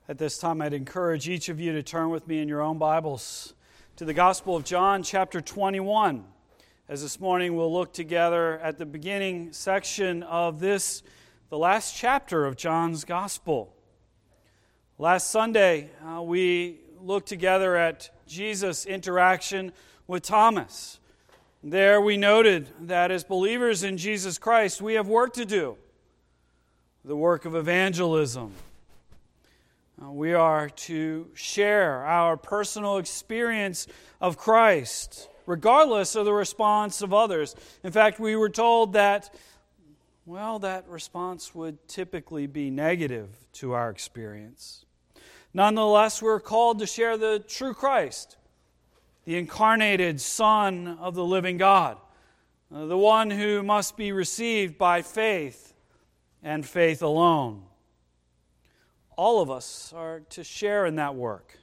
At this time, I'd encourage each of you to turn with me in your own Bibles to the Gospel of John, chapter 21. As this morning we'll look together at the beginning section of this, the last chapter of John's Gospel. Last Sunday, we looked together at Jesus' interaction with Thomas. There we noted that as believers in Jesus Christ, we have work to do, the work of evangelism. We are to share our personal experience of Christ, regardless of the response of others. In fact, we were told that, that response would typically be negative to our experience. Nonetheless, we're called to share the true Christ, the incarnated Son of the living God, the one who must be received by faith and faith alone. All of us are to share in that work.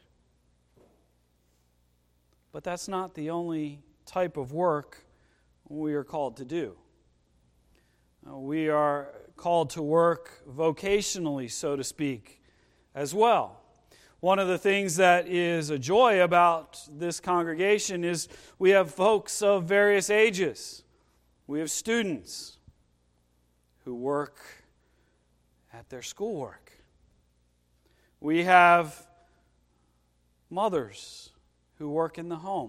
But that's not the only type of work we are called to do. We are called to work vocationally, so to speak, as well. One of the things that is a joy about this congregation is we have folks of various ages. We have students who work at their schoolwork. We have mothers who work in the home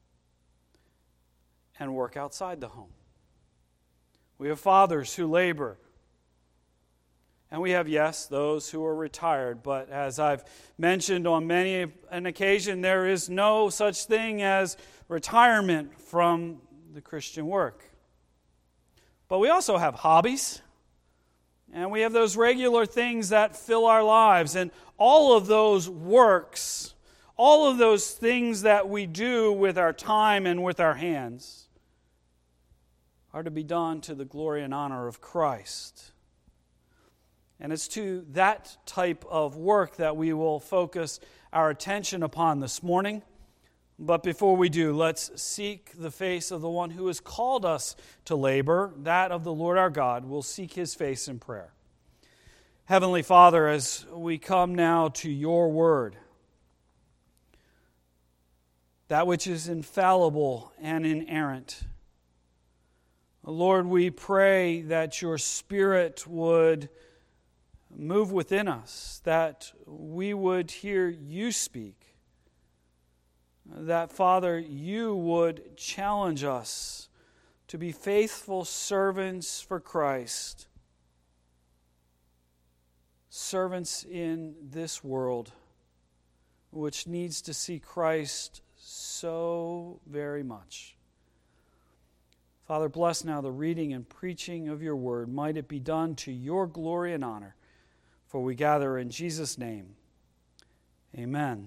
and work outside the home. We have fathers who labor. And we have, yes, those who are retired. But as I've mentioned on many an occasion, there is no such thing as retirement from the Christian work. But we also have hobbies. And we have those regular things that fill our lives. And all of those works, all of those things that we do with our time and with our hands are to be done to the glory and honor of Christ. And it's to that type of work that we will focus our attention upon this morning. But before we do, let's seek the face of the one who has called us to labor, that of the Lord our God. We'll seek His face in prayer. Heavenly Father, as we come now to your word, that which is infallible and inerrant, Lord, we pray that your Spirit would move within us, that we would hear you speak, that, Father, you would challenge us to be faithful servants for Christ, servants in this world which needs to see Christ so very much. Father, bless now the reading and preaching of your word. Might it be done to your glory and honor, for we gather in Jesus' name. Amen.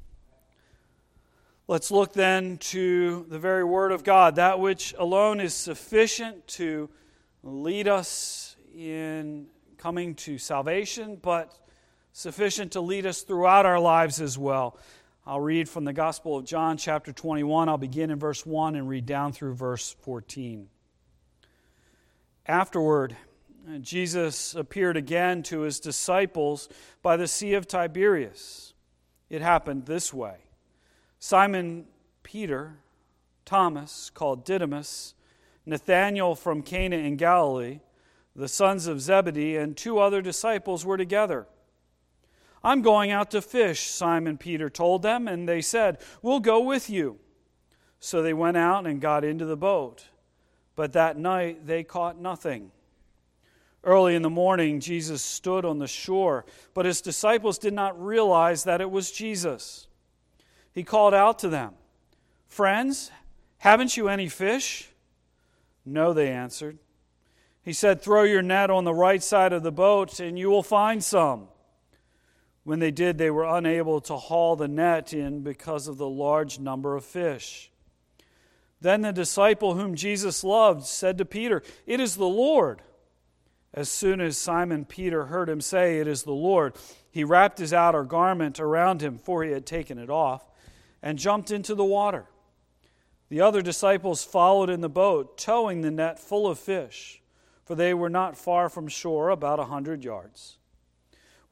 Let's look then to the very Word of God, that which alone is sufficient to lead us in coming to salvation, but sufficient to lead us throughout our lives as well. I'll read from the Gospel of John, chapter 21. I'll begin in verse 1 and read down through verse 14. Afterward, Jesus appeared again to his disciples by the Sea of Tiberias. It happened this way. Simon Peter, Thomas, called Didymus, Nathanael from Cana in Galilee, the sons of Zebedee, and two other disciples were together. "I'm going out to fish," Simon Peter told them, and they said, "We'll go with you." So they went out and got into the boat. But that night they caught nothing. Early in the morning, Jesus stood on the shore, but his disciples did not realize that it was Jesus. He called out to them, "Friends, haven't you any fish?" "No," they answered. He said, "Throw your net on the right side of the boat, and you will find some." When they did, they were unable to haul the net in because of the large number of fish. Then the disciple whom Jesus loved said to Peter, "It is the Lord." As soon as Simon Peter heard him say, "It is the Lord," he wrapped his outer garment around him, for he had taken it off, and jumped into the water. The other disciples followed in the boat, towing the net full of fish, for they were not far from shore, about 100 yards.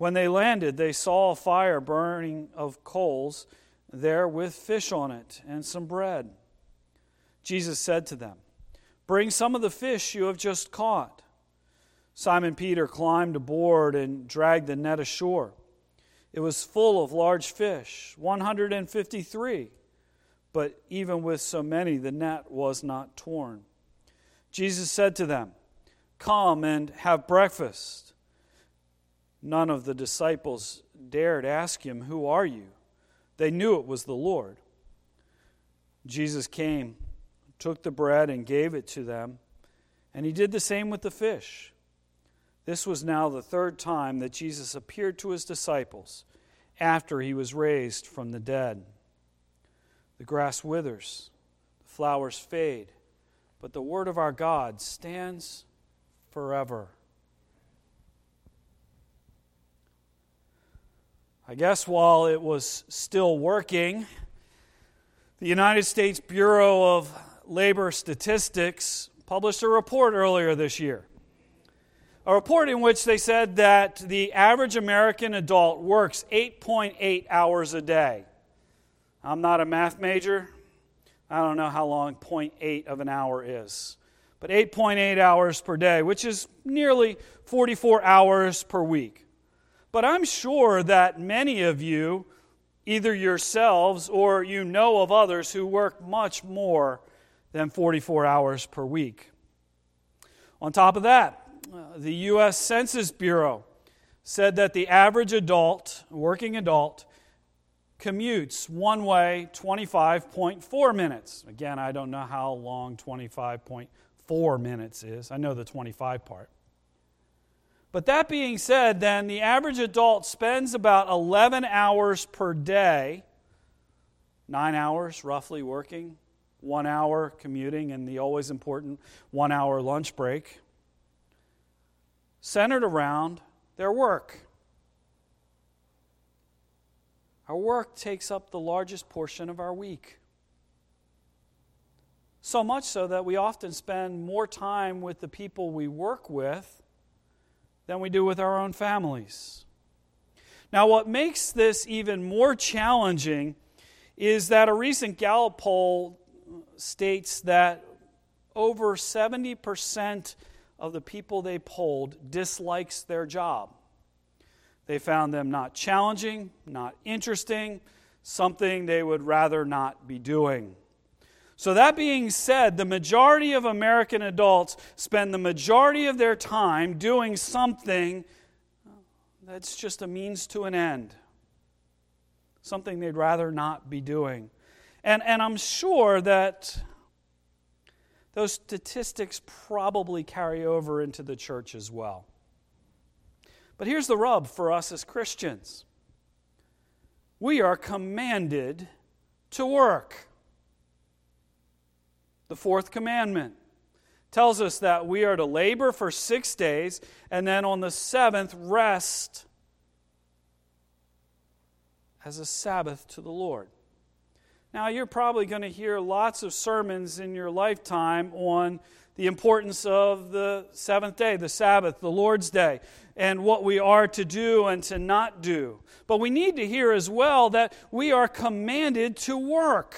When they landed, they saw a fire burning of coals there with fish on it and some bread. Jesus said to them, "Bring some of the fish you have just caught." Simon Peter climbed aboard and dragged the net ashore. It was full of large fish, 153. But even with so many, the net was not torn. Jesus said to them, "Come and have breakfast." None of the disciples dared ask him, "Who are you?" They knew it was the Lord. Jesus came, took the bread and gave it to them, and he did the same with the fish. This was now the third time that Jesus appeared to his disciples after he was raised from the dead. The grass withers, the flowers fade, but the word of our God stands forever. I guess while it was still working, the United States Bureau of Labor Statistics published a report earlier this year. A report in which they said that the average American adult works 8.8 hours a day. I'm not a math major. I don't know how long 0.8 of an hour is. But 8.8 hours per day, which is nearly 44 hours per week. But I'm sure that many of you, either yourselves or you know of others who work much more than 44 hours per week. On top of that, the U.S. Census Bureau said that the average adult, working adult, commutes one way 25.4 minutes. Again, I don't know how long 25.4 minutes is. I know the 25 part. But that being said, then the average adult spends about 11 hours per day, 9 hours roughly working, 1 hour commuting, and the always important 1 hour lunch break, centered around their work. Our work takes up the largest portion of our week. So much so that we often spend more time with the people we work with than we do with our own families. Now, what makes this even more challenging is that a recent Gallup poll states that over 70% of the people they polled dislikes their job. They found them not challenging, not interesting, something they would rather not be doing. So that being said, the majority of American adults spend the majority of their time doing something that's just a means to an end. Something they'd rather not be doing. And I'm sure that those statistics probably carry over into the church as well. But here's the rub for us as Christians. We are commanded to work. The fourth commandment tells us that we are to labor for 6 days and then on the seventh rest as a Sabbath to the Lord. Now, you're probably going to hear lots of sermons in your lifetime on the importance of the seventh day, the Sabbath, the Lord's Day, and what we are to do and to not do. But we need to hear as well that we are commanded to work.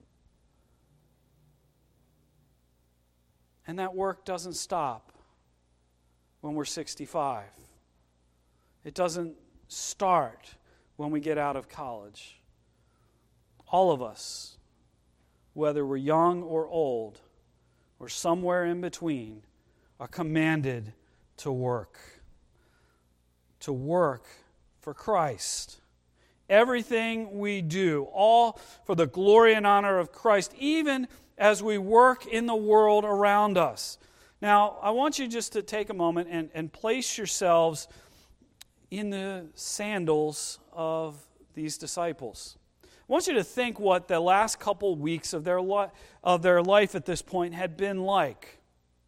And that work doesn't stop when we're 65. It doesn't start when we get out of college. All of us, whether we're young or old, or somewhere in between, are commanded to work. To work for Christ. Everything we do, all for the glory and honor of Christ, even as we work in the world around us. Now, I want you just to take a moment and place yourselves in the sandals of these disciples. I want you to think what the last couple weeks of their life at this point had been like.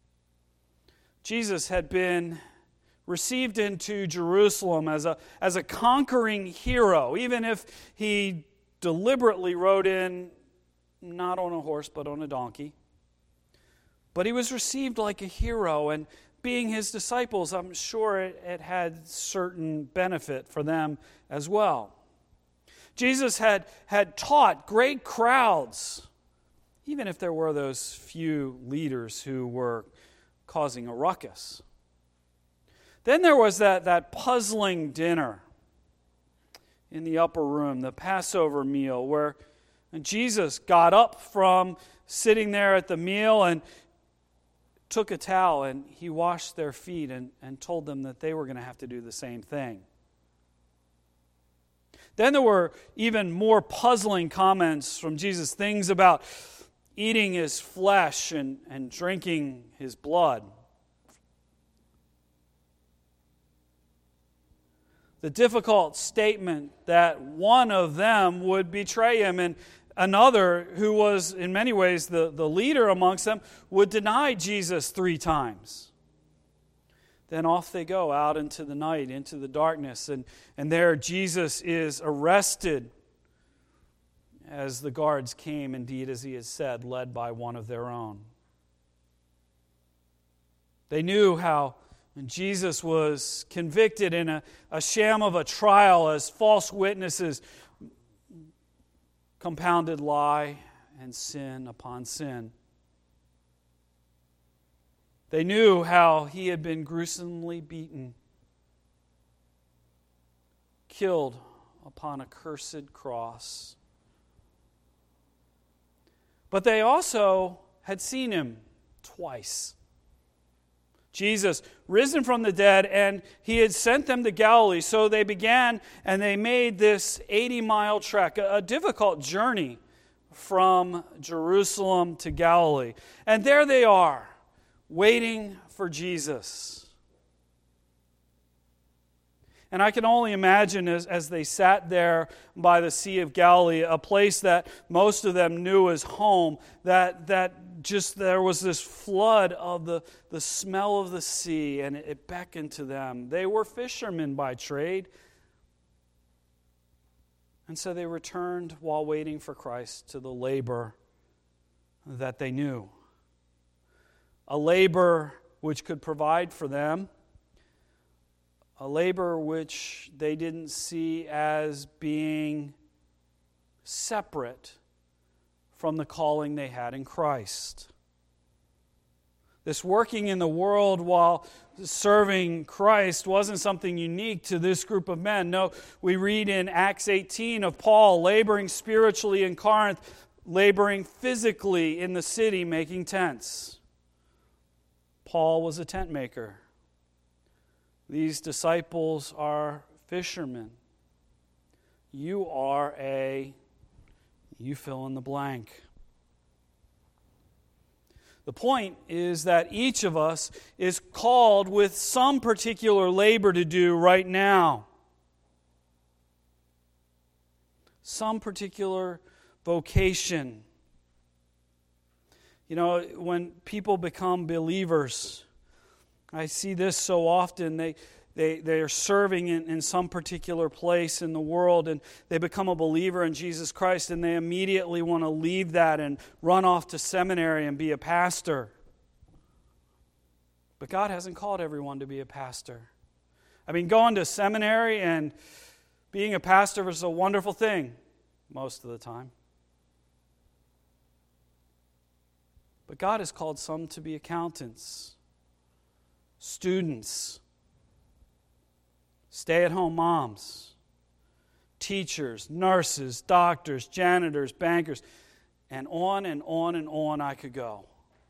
Jesus had been received into Jerusalem as a conquering hero, even if he deliberately rode in not on a horse but on a donkey. But he was received like a hero, and being his disciples, I'm sure it had certain benefit for them as well. Jesus had taught great crowds, even if there were those few leaders who were causing a ruckus. Then there was that puzzling dinner in the upper room, the Passover meal, where Jesus got up from sitting there at the meal and took a towel and he washed their feet and told them that they were going to have to do the same thing. Then there were even more puzzling comments from Jesus, things about eating his flesh and drinking his blood. The difficult statement that one of them would betray him and another, who was in many ways the leader amongst them, would deny Jesus 3 times. Then off they go out into the night, into the darkness, and there Jesus is arrested as the guards came, indeed, as he has said, led by one of their own. They knew how Jesus was convicted in a sham of a trial as false witnesses compounded lie and sin upon sin. They knew how he had been gruesomely beaten, killed upon a cursed cross. But they also had seen him twice. Jesus, risen from the dead, and he had sent them to Galilee. So they began and they made this 80-mile trek, a difficult journey from Jerusalem to Galilee. And there they are, waiting for Jesus. And I can only imagine as they sat there by the Sea of Galilee, a place that most of them knew as home, that just there was this flood of the smell of the sea, and it beckoned to them. They were fishermen by trade. And so they returned while waiting for Christ to the labor that they knew. A labor which could provide for them, a labor which they didn't see as being separate from the calling they had in Christ. This working in the world while serving Christ wasn't something unique to this group of men. No, we read in Acts 18 of Paul laboring spiritually in Corinth, laboring physically in the city, making tents. Paul was a tent maker. These disciples are fishermen. You are you fill in the blank. The point is that each of us is called with some particular labor to do right now. Some particular vocation. You know, when people become believers, I see this so often. They are serving in some particular place in the world, and they become a believer in Jesus Christ, and they immediately want to leave that and run off to seminary and be a pastor. But God hasn't called everyone to be a pastor. I mean, going to seminary and being a pastor is a wonderful thing most of the time. But God has called some to be accountants, students, stay-at-home moms, teachers, nurses, doctors, janitors, bankers, and on and on and on I could go.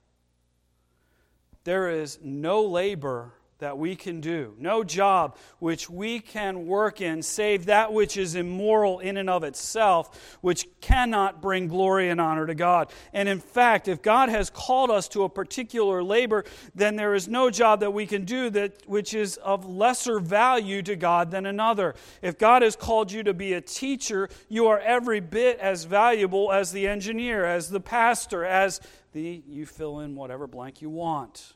There is no labor that we can do, no job which we can work in, save that which is immoral in and of itself, which cannot bring glory and honor to God. And in fact, if God has called us to a particular labor, then there is no job that we can do that which is of lesser value to God than another. If God has called you to be a teacher, you are every bit as valuable as the engineer, as the pastor, as you fill in whatever blank you want.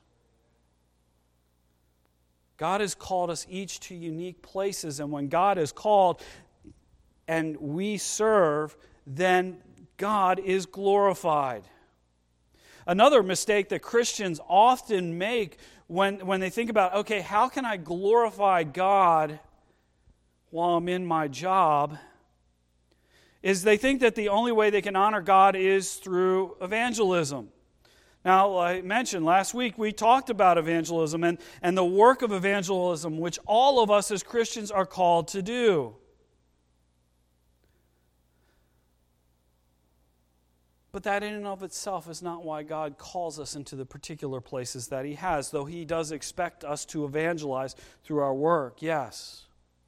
God has called us each to unique places, and when God is called and we serve, then God is glorified. Another mistake that Christians often make when they think about, okay, how can I glorify God while I'm in my job, is they think that the only way they can honor God is through evangelism. Now, I mentioned last week we talked about evangelism and the work of evangelism, which all of us as Christians are called to do. But that in and of itself is not why God calls us into the particular places that He has, though He does expect us to evangelize through our work, yes.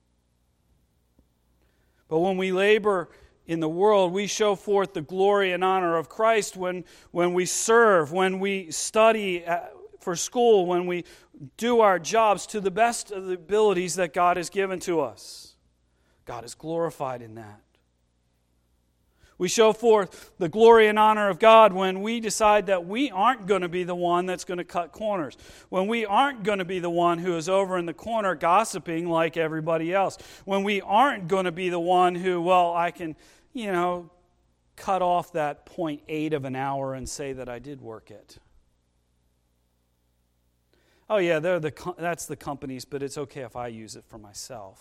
But when we labor in the world, we show forth the glory and honor of Christ when we serve, when we study for school, when we do our jobs to the best of the abilities that God has given to us. God is glorified in that. We show forth the glory and honor of God when we decide that we aren't going to be the one that's going to cut corners. When we aren't going to be the one who is over in the corner gossiping like everybody else. When we aren't going to be the one who, well, I can, cut off that 0.8 of an hour and say that I did work it. Oh yeah, that's the company's, but it's okay if I use it for myself.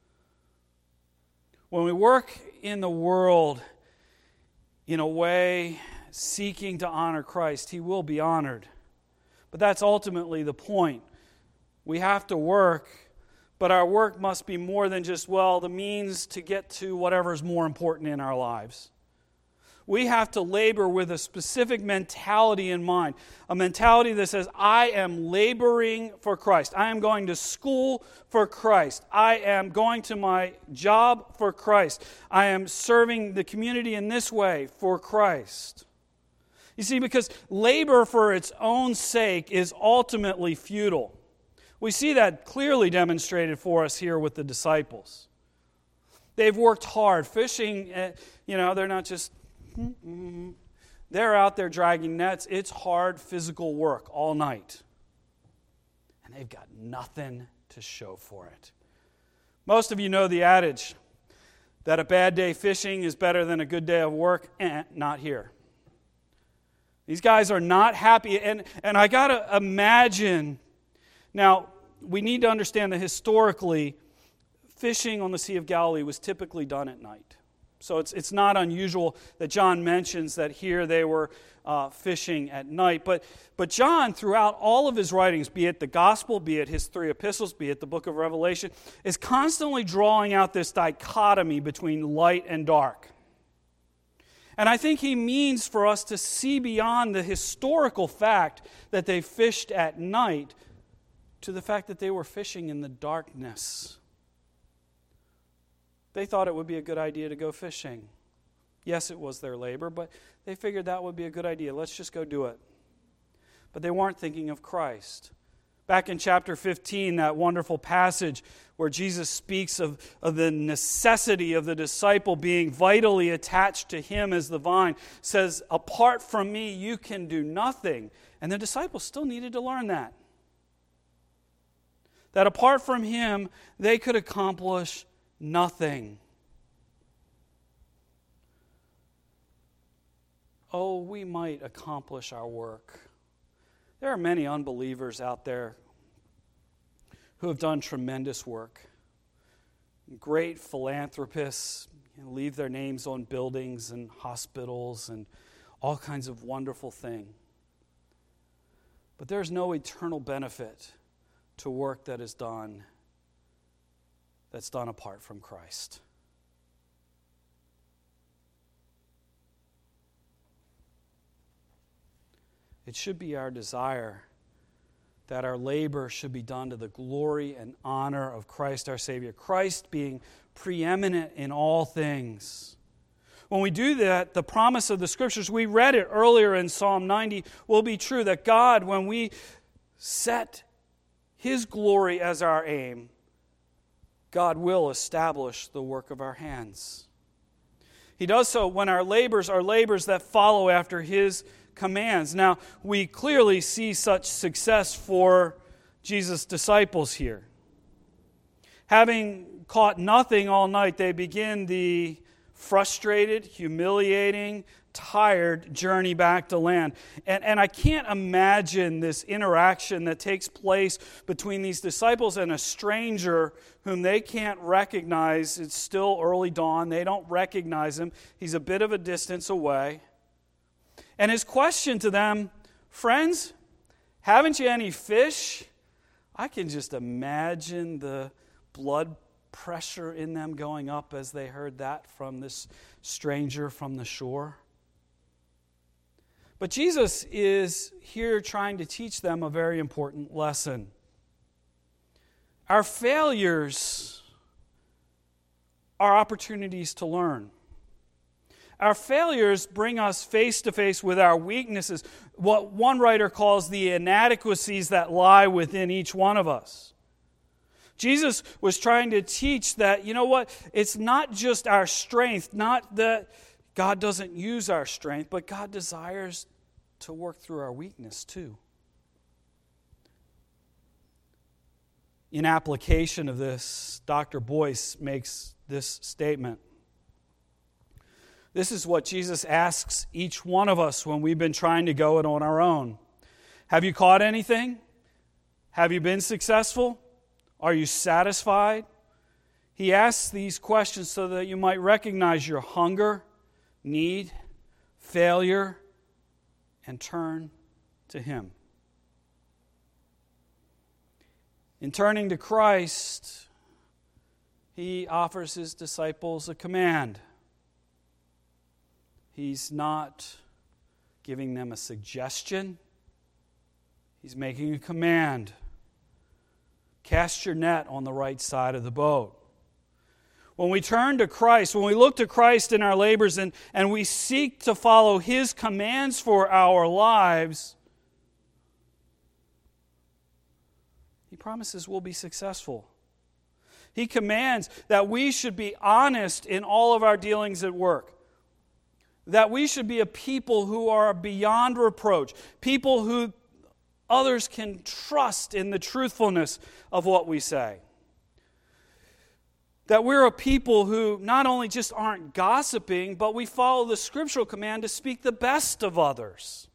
When we work in the world in a way seeking to honor Christ, He will be honored. But that's ultimately the point. We have to work, but our work must be more than just, the means to get to whatever is more important in our lives. We have to labor with a specific mentality in mind, a mentality that says, I am laboring for Christ. I am going to school for Christ. I am going to my job for Christ. I am serving the community in this way for Christ. You see, because labor for its own sake is ultimately futile. We see that clearly demonstrated for us here with the disciples. They've worked hard. Fishing, they're not just... They're out there dragging nets. It's hard physical work all night. And they've got nothing to show for it. Most of you know the adage that a bad day fishing is better than a good day of work. Not here. These guys are not happy. And I got to imagine... Now, we need to understand that historically, fishing on the Sea of Galilee was typically done at night. So it's not unusual that John mentions that here they were fishing at night. But John, throughout all of his writings, be it the Gospel, be it his 3 epistles, be it the book of Revelation, is constantly drawing out this dichotomy between light and dark. And I think he means for us to see beyond the historical fact that they fished at night to the fact that they were fishing in the darkness. They thought it would be a good idea to go fishing. Yes, it was their labor, but they figured that would be a good idea. Let's just go do it. But they weren't thinking of Christ. Back in chapter 15, that wonderful passage where Jesus speaks of the necessity of the disciple being vitally attached to Him as the vine, says, apart from me, you can do nothing. And the disciples still needed to learn that. That apart from Him, they could accomplish nothing. Oh, we might accomplish our work. There are many unbelievers out there who have done tremendous work. Great philanthropists leave their names on buildings and hospitals and all kinds of wonderful things. But there's no eternal benefit to work that's done apart from Christ. It should be our desire that our labor should be done to the glory and honor of Christ our Savior. Christ being preeminent in all things. When we do that, the promise of the Scriptures, we read it earlier in Psalm 90, will be true. That God, when we set His glory as our aim, God will establish the work of our hands. He does so when our labors are labors that follow after His commands. Now, we clearly see such success for Jesus' disciples here. Having caught nothing all night, they begin the frustrated, humiliating, tired journey back to land. And I can't imagine this interaction that takes place between these disciples and a stranger whom they can't recognize. It's still early dawn. They don't recognize him. He's a bit of a distance away. And his question to them, friends, haven't you any fish? I can just imagine the blood pressure in them going up as they heard that from this stranger from the shore. But Jesus is here trying to teach them a very important lesson. Our failures are opportunities to learn. Our failures bring us face to face with our weaknesses, what one writer calls the inadequacies that lie within each one of us. Jesus was trying to teach that, you know what, it's not just our strength, not that God doesn't use our strength, but God desires to work through our weakness too. In application of this, Dr. Boyce makes this statement. This is what Jesus asks each one of us when we've been trying to go it on our own. Have you caught anything? Have you been successful? Are you satisfied? He asks these questions so that you might recognize your hunger, need, failure, and turn to Him. In turning to Christ, He offers His disciples a command. He's not giving them a suggestion. He's making a command. Cast your net on the right side of the boat. When we turn to Christ, when we look to Christ in our labors and we seek to follow His commands for our lives, He promises we'll be successful. He commands that we should be honest in all of our dealings at work. That we should be a people who are beyond reproach. People who others can trust in the truthfulness of what we say. That we're a people who not only just aren't gossiping, but we follow the scriptural command to speak the best of others.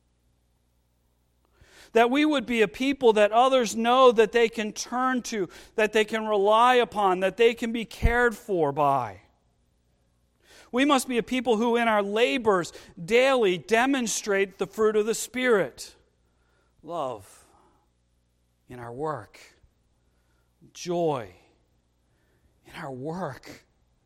That we would be a people that others know that they can turn to, that they can rely upon, that they can be cared for by. We must be a people who in our labors daily demonstrate the fruit of the Spirit. Love in our work. Joy in our work.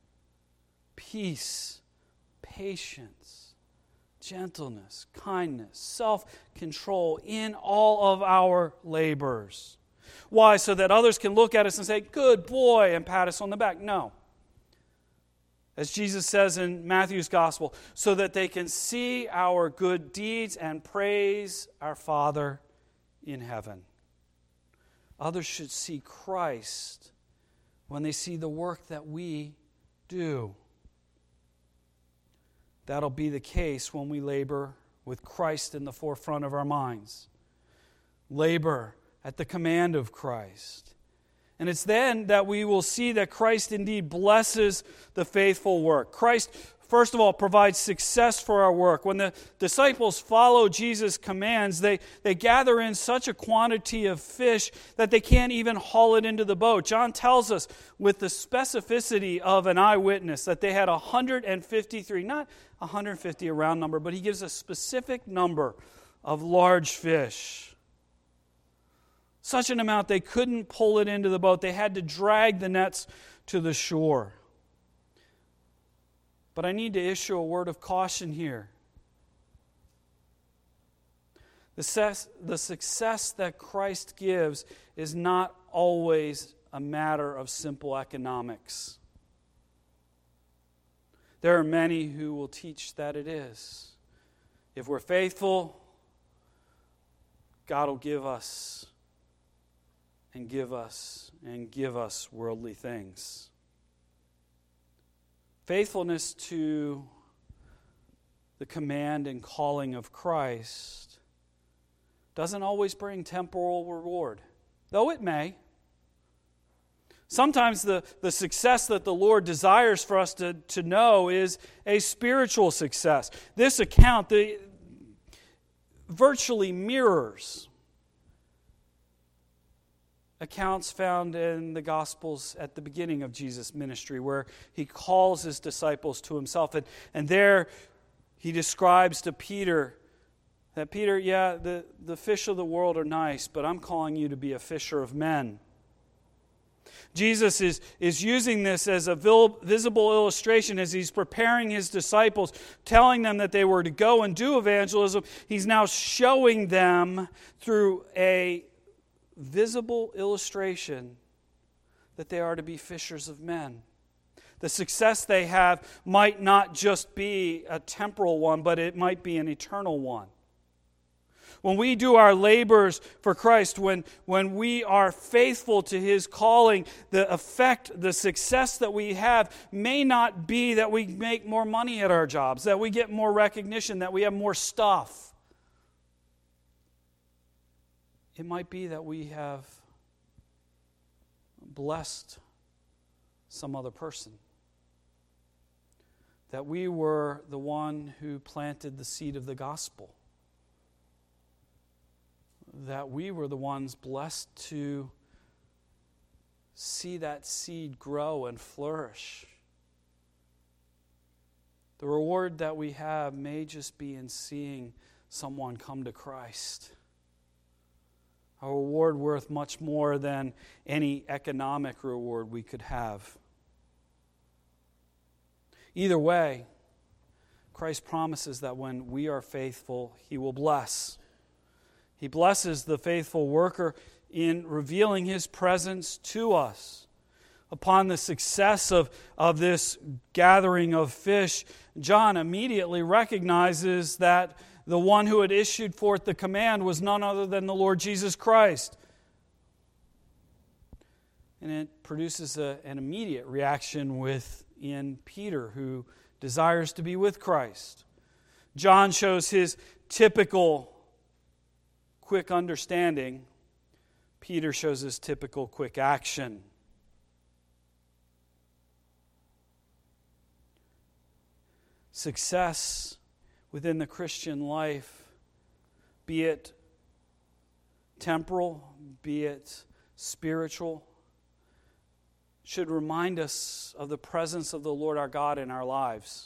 Peace, patience, gentleness, kindness, self-control in all of our labors. Why? So that others can look at us and say, "Good boy," and pat us on the back. No. As Jesus says in Matthew's Gospel, so that they can see our good deeds and praise our Father in heaven. Others should see Christ when they see the work that we do. That'll be the case when we labor with Christ in the forefront of our minds. Labor at the command of Christ. And it's then that we will see that Christ indeed blesses the faithful work. Christ, first of all, provides success for our work. When the disciples follow Jesus' commands, they gather in such a quantity of fish that they can't even haul it into the boat. John tells us with the specificity of an eyewitness that they had 153, not 150 a round number, but he gives a specific number of large fish. Such an amount they couldn't pull it into the boat. They had to drag the nets to the shore. But I need to issue a word of caution here. The success that Christ gives is not always a matter of simple economics. There are many who will teach that it is. If we're faithful, God will give us and give us and give us worldly things. Faithfulness to the command and calling of Christ doesn't always bring temporal reward, though it may. Sometimes the success that the Lord desires for us to know is a spiritual success. This account virtually mirrors accounts found in the Gospels at the beginning of Jesus' ministry, where he calls his disciples to himself. And there he describes to Peter that, Peter, yeah, the fish of the world are nice, but I'm calling you to be a fisher of men. Jesus is using this as a visible illustration as he's preparing his disciples, telling them that they were to go and do evangelism. He's now showing them through a visible illustration that they are to be fishers of men. The success they have might not just be a temporal one, but it might be an eternal one. When we do our labors for Christ, when we are faithful to His calling, the effect, the success that we have may not be that we make more money at our jobs, that we get more recognition, that we have more stuff. It might be that we have blessed some other person. That we were the one who planted the seed of the gospel. That we were the ones blessed to see that seed grow and flourish. The reward that we have may just be in seeing someone come to Christ. A reward worth much more than any economic reward we could have. Either way, Christ promises that when we are faithful, He will bless. He blesses the faithful worker in revealing His presence to us. Upon the success of this gathering of fish, John immediately recognizes that the one who had issued forth the command was none other than the Lord Jesus Christ. And it produces an immediate reaction within Peter, who desires to be with Christ. John shows his typical quick understanding. Peter shows his typical quick action. Success within the Christian life, be it temporal, be it spiritual, should remind us of the presence of the Lord our God in our lives.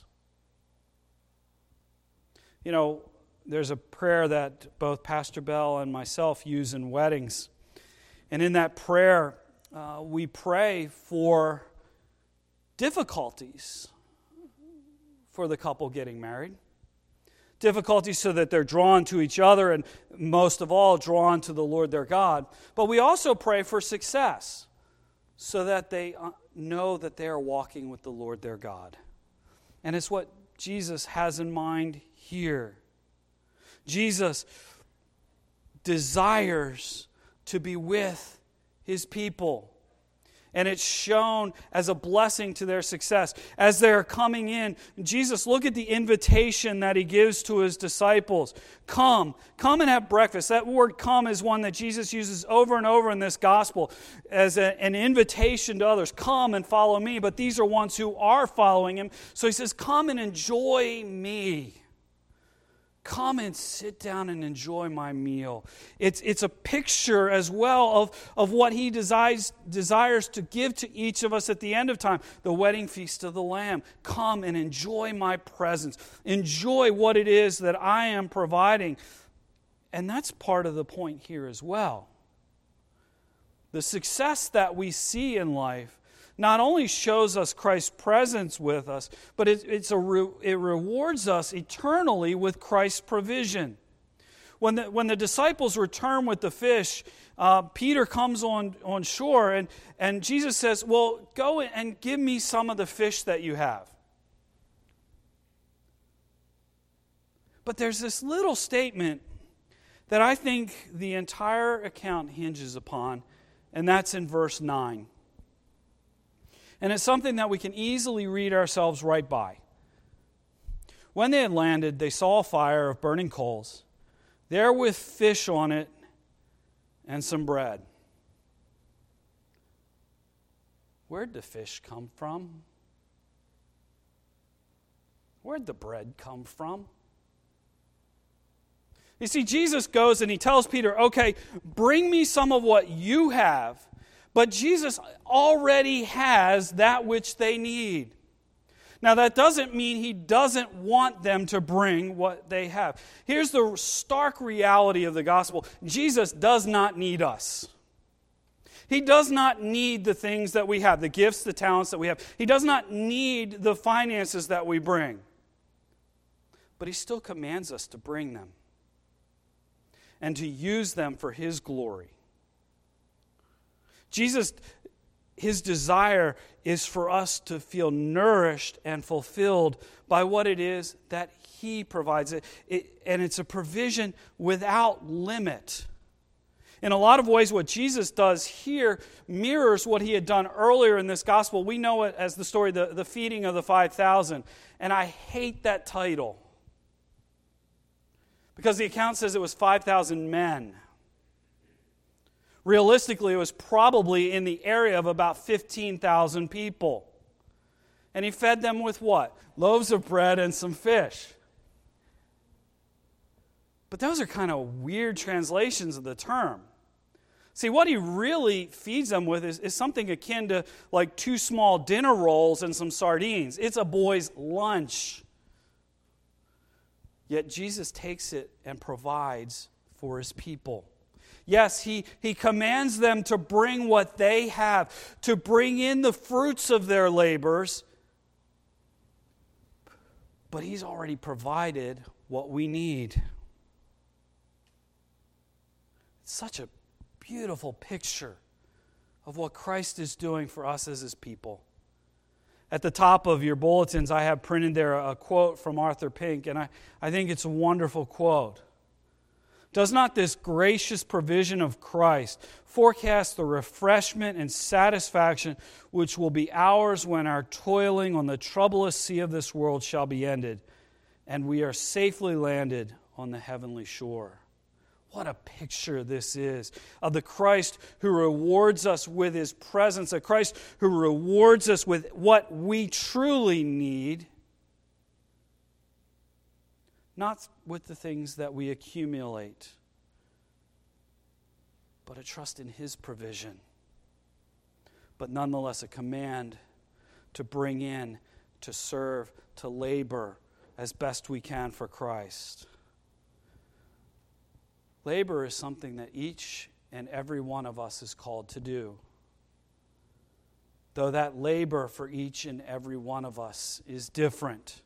You know, there's a prayer that both Pastor Bell and myself use in weddings. And in that prayer, we pray for difficulties for the couple getting married. Difficulties so that they're drawn to each other and most of all drawn to the Lord their God. But we also pray for success so that they know that they are walking with the Lord their God. And it's what Jesus has in mind here. Jesus desires to be with His people. And it's shown as a blessing to their success. As they're coming in, Jesus, look at the invitation that He gives to His disciples. Come and have breakfast. That word come is one that Jesus uses over and over in this gospel as an invitation to others. Come and follow me. But these are ones who are following Him. So He says, come and enjoy me. Come and sit down and enjoy my meal. It's a picture as well of what He desires to give to each of us at the end of time. The wedding feast of the Lamb. Come and enjoy my presence. Enjoy what it is that I am providing. And that's part of the point here as well. The success that we see in life not only shows us Christ's presence with us, but it rewards us eternally with Christ's provision. When the disciples return with the fish, Peter comes on shore, and Jesus says, well, go and give me some of the fish that you have. But there's this little statement that I think the entire account hinges upon, and that's in verse 9. And it's something that we can easily read ourselves right by. When they had landed, they saw a fire of burning coals, there with fish on it and some bread. Where'd the fish come from? Where'd the bread come from? You see, Jesus goes and he tells Peter, okay, bring me some of what you have. But Jesus already has that which they need. Now, that doesn't mean he doesn't want them to bring what they have. Here's the stark reality of the gospel. Jesus does not need us. He does not need the things that we have, the gifts, the talents that we have. He does not need the finances that we bring. But he still commands us to bring them and to use them for his glory. Jesus, his desire is for us to feel nourished and fulfilled by what it is that he provides. And it's a provision without limit. In a lot of ways, what Jesus does here mirrors what he had done earlier in this gospel. We know it as the story, the feeding of the 5,000. And I hate that title, because the account says it was 5,000 men. Realistically, it was probably in the area of about 15,000 people. And he fed them with what? Loaves of bread and some fish. But those are kind of weird translations of the term. See, what he really feeds them with is something akin to like 2 small dinner rolls and some sardines. It's a boy's lunch. Yet Jesus takes it and provides for his people. Yes, he commands them to bring what they have, to bring in the fruits of their labors. But he's already provided what we need. It's such a beautiful picture of what Christ is doing for us as his people. At the top of your bulletins, I have printed there a quote from Arthur Pink, and I think it's a wonderful quote. Does not this gracious provision of Christ forecast the refreshment and satisfaction which will be ours when our toiling on the troublous sea of this world shall be ended, and we are safely landed on the heavenly shore? What a picture this is of the Christ who rewards us with his presence, a Christ who rewards us with what we truly need, not with the things that we accumulate, but a trust in his provision. But nonetheless, a command to bring in, to serve, to labor as best we can for Christ. Labor is something that each and every one of us is called to do. Though that labor for each and every one of us is different.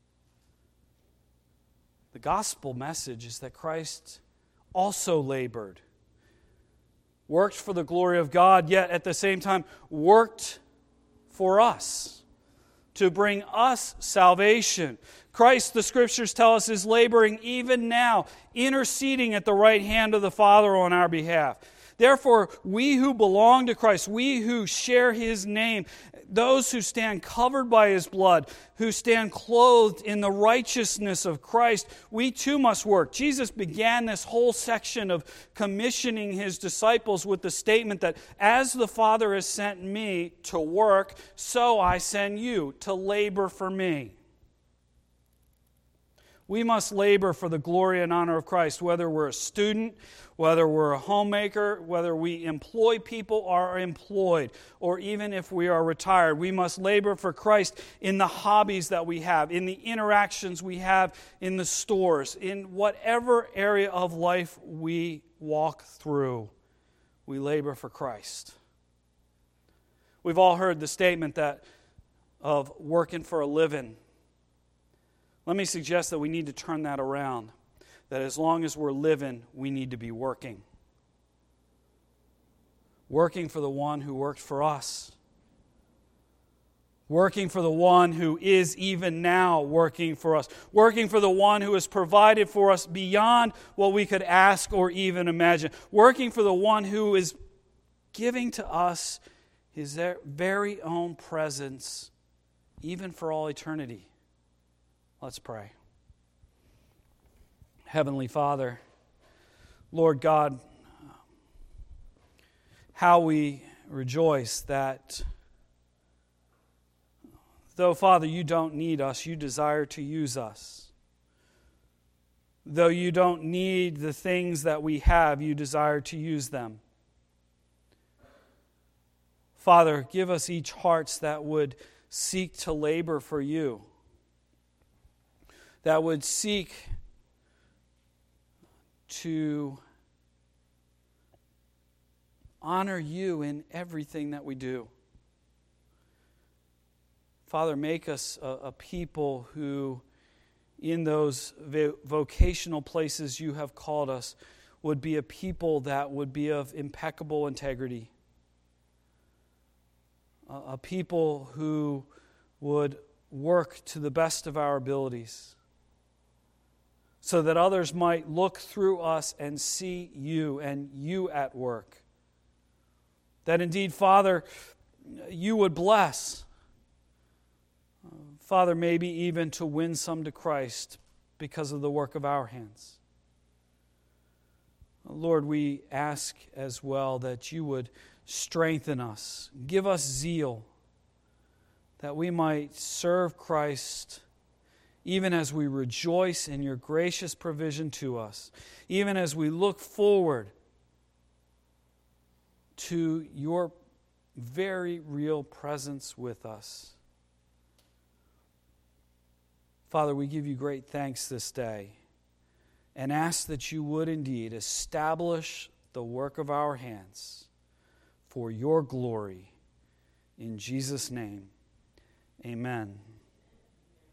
The gospel message is that Christ also labored, worked for the glory of God, yet at the same time worked for us to bring us salvation. Christ, the Scriptures tell us, is laboring even now, interceding at the right hand of the Father on our behalf. Therefore, we who belong to Christ, we who share his name, those who stand covered by his blood, who stand clothed in the righteousness of Christ, we too must work. Jesus began this whole section of commissioning his disciples with the statement that as the Father has sent me to work, so I send you to labor for me. We must labor for the glory and honor of Christ, whether we're a student, whether we're a homemaker, whether we employ people or are employed, or even if we are retired. We must labor for Christ in the hobbies that we have, in the interactions we have in the stores, in whatever area of life we walk through. We labor for Christ. We've all heard the statement that of working for a living. Let me suggest that we need to turn that around. That as long as we're living, we need to be working. Working for the one who worked for us. Working for the one who is even now working for us. Working for the one who has provided for us beyond what we could ask or even imagine. Working for the one who is giving to us his very own presence, even for all eternity. Let's pray. Heavenly Father, Lord God, how we rejoice that Though, Father, you don't need us, you desire to use us. Though you don't need the things that we have, you desire to use them. Father, give us each hearts that would seek to labor for you, that would seek to honor you in everything that we do. Father, make us a people who, in those vocational places you have called us, would be a people that would be of impeccable integrity. A people who would work to the best of our abilities, so that others might look through us and see you and you at work. That indeed, Father, you would bless. Father, maybe even to win some to Christ because of the work of our hands. Lord, we ask as well that you would strengthen us, give us zeal, that we might serve Christ even as we rejoice in your gracious provision to us, even as we look forward to your very real presence with us. Father, we give you great thanks this day and ask that you would indeed establish the work of our hands for your glory. In Jesus' name, amen.